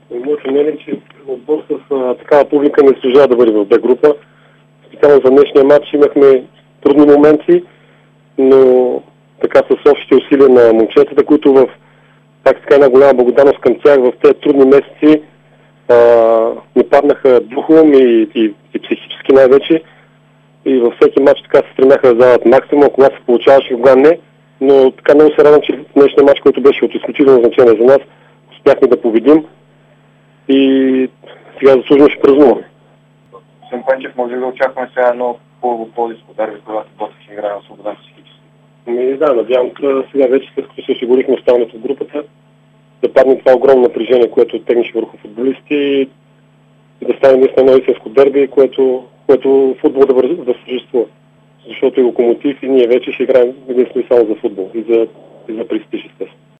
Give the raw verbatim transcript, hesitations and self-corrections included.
Моето мнение е, че отбор с а, такава публика не служава да бъде в Б група. Специално за днешния матч имахме трудни моменти, но така с общите усилия на момчетата, които в пак така една голяма благодарност към тях в тези трудни месеци а, не паднаха духом и, и, и психически най-вече. И във всеки матч така се стремяха да дават максимум, когато се получаваше, кога не. Но така много се радвам, че в днешния матч, който беше от изключително значение за нас, успяхме да победим и сега заслужено ще празнуваме. Съм Пенчев, може да очакваме сега едно хубаво по-диско дерби, когато Ботев играе на свобода психически. Ами да, надявам се сега вече, след като се осигурихме оставането в групата, да падне това огромно напрежение, което тегнеше върху футболисти и да стане наистина едно истинско дерби, което, което футбол да, да съществува. Защото е Локомотив и ние вече ще играем единствено само за футбол и за, и за престиж, естествено.